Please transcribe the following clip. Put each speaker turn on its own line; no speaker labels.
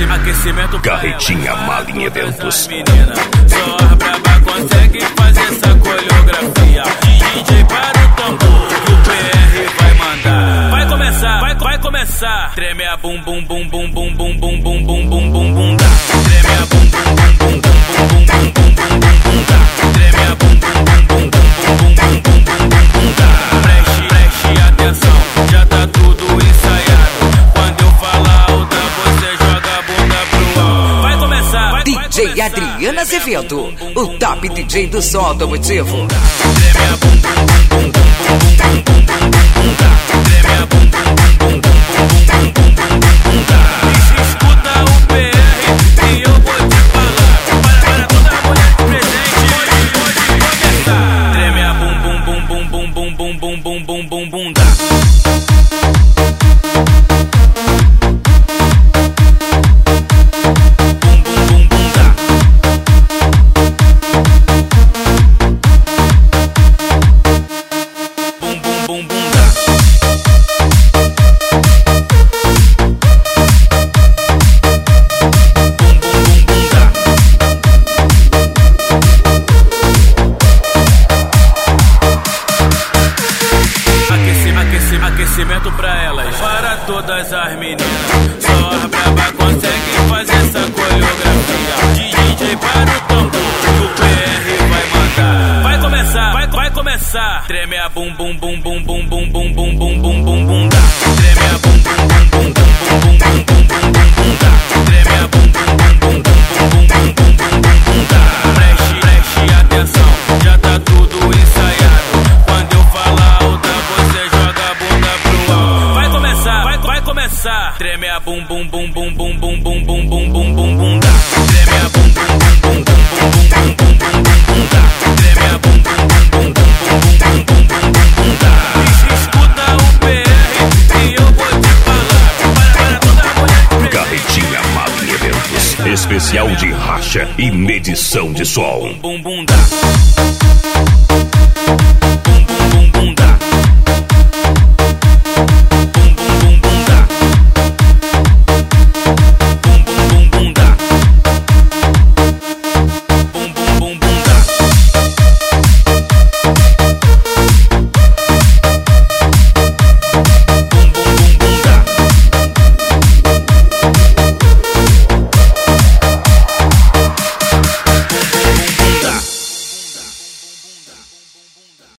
Aquecimento
Carretinha Malim Eventos.
Só a braba consegue fazer essa coreografia. DJ para o tambor que o PR vai mandar. Vai começar. Treme a bum bum bum bum bum bum bum bum bum bum bum bum dá. Treme a bum bum bum bum bum bum bum bum bum bum dá. Treme a bum bum bum bum bum bum bum bum bum dá. Preste atenção, já tá tudo ensaiado. Quando eu falar alta, você joga a bunda pro alto. Vai começar.
DJ Adriana Azevedo, o top DJ do som automotivo.
Treme a bum bum bum bum bum bum bum bum dá. Treme a bum bum bum bum bum bum bum dá. Escuta o PR e eu vou te falar. Para toda mulher presente, pode começar. Treme a bum bum bum bum bum bum bum bum bum bum bum dá. Aquecimento pra elas, para todas as meninas. Só a braba consegue fazer essa coreografia. DJ para o tambor que o PR vai mandar. Vai começar. Treme a bum bum bum bum bum bum bum bum bum bum bum bum dá. Treme a bum bum bum bum bum bum bum bum bum bum dá. Treme a bum bum bum bum bum bum bum bum bum dá. Preste atenção, já tá tudo ensaiado. Quando eu falar alta, você joga a bunda pro alto. Vai começar. Treme a bum bum bum bum bum bum bum bum bum bum bum bum dá. Treme a bum bum bum bum bum bum bum bum bum dá. Treme a bum bum bum bum bum bum bum dá. Escuta o PR e eu vou te falar. Para toda mulher presente.
Carretinha Malim Eventos. Especial de racha e medição de som.
Bum bum dá.